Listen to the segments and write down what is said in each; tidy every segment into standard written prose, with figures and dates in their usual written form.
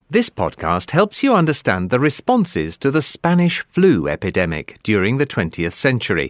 This podcast helps you understand the responses to the Spanish flu epidemic during the 20th century.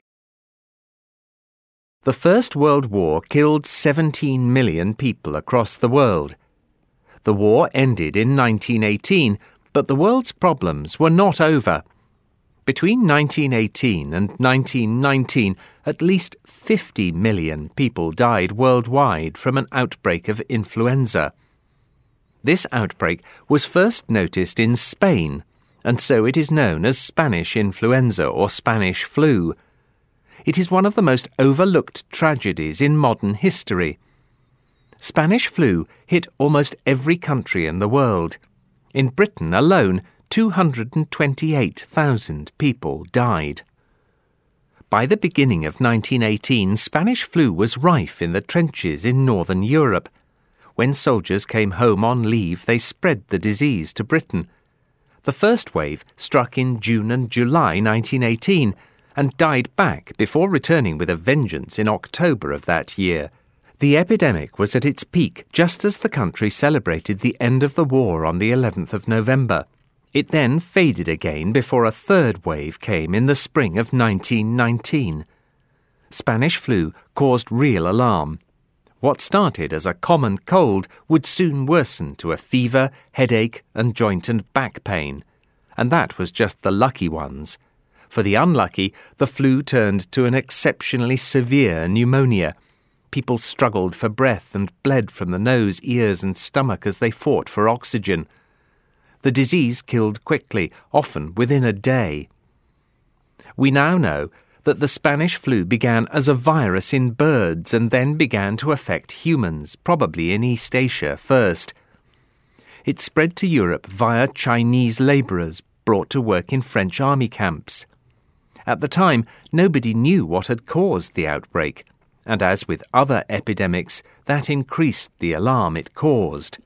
The First World War killed 17 million people across the world. The war ended in 1918, but the world's problems were not over. Between 1918 and 1919, at least 50 million people died worldwide from an outbreak of influenza. This outbreak was first noticed in Spain, and so it is known as Spanish influenza or Spanish flu. It is one of the most overlooked tragedies in modern history. Spanish flu hit almost every country in the world. In Britain alone, 228,000 people died. By the beginning of 1918, Spanish flu was rife in the trenches in northern Europe. When soldiers came home on leave, they spread the disease to Britain. The first wave struck in June and July 1918 and died back before returning with a vengeance in October of that year. The epidemic was at its peak just as the country celebrated the end of the war on the 11th of November. It then faded again before a third wave came in the spring of 1919. Spanish flu caused real alarm. What started as a common cold would soon worsen to a fever, headache, and joint and back pain. And that was just the lucky ones. For the unlucky, the flu turned to an exceptionally severe pneumonia. People struggled for breath and bled from the nose, ears, and stomach as they fought for oxygen. The disease killed quickly, often within a day. We now know that the Spanish flu began as a virus in birds and then began to affect humans, probably in East Asia first. It spread to Europe via Chinese labourers brought to work in French army camps. At the time, nobody knew what had caused the outbreak, and as with other epidemics, that increased the alarm it caused.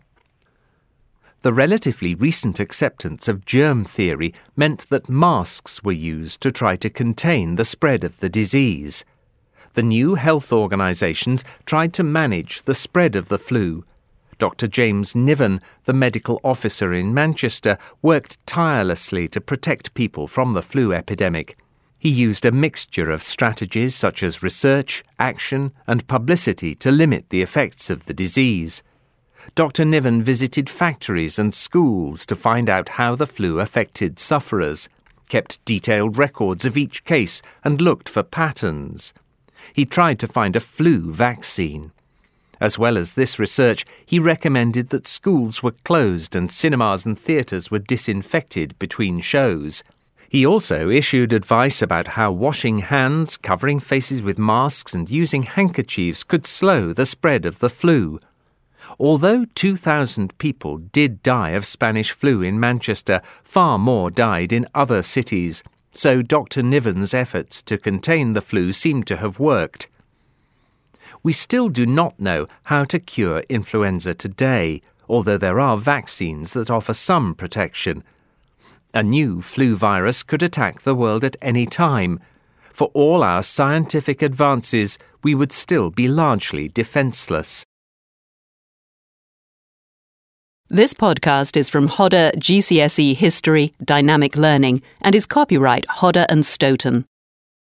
The relatively recent acceptance of germ theory meant that masks were used to try to contain the spread of the disease. The new health organisations tried to manage the spread of the flu. Dr. James Niven, the medical officer in Manchester, worked tirelessly to protect people from the flu epidemic. He used a mixture of strategies such as research, action, and publicity to limit the effects of the disease. Dr. Niven visited factories and schools to find out how the flu affected sufferers, kept detailed records of each case and looked for patterns. He tried to find a flu vaccine. As well as this research, he recommended that schools were closed and cinemas and theatres were disinfected between shows. He also issued advice about how washing hands, covering faces with masks and using handkerchiefs could slow the spread of the flu. Although 2,000 people did die of Spanish flu in Manchester, far more died in other cities, so Dr. Niven's efforts to contain the flu seem to have worked. We still do not know how to cure influenza today, although there are vaccines that offer some protection. A new flu virus could attack the world at any time. For all our scientific advances, we would still be largely defenceless. This podcast is from Hodder GCSE History Dynamic Learning and is copyright Hodder and Stoughton.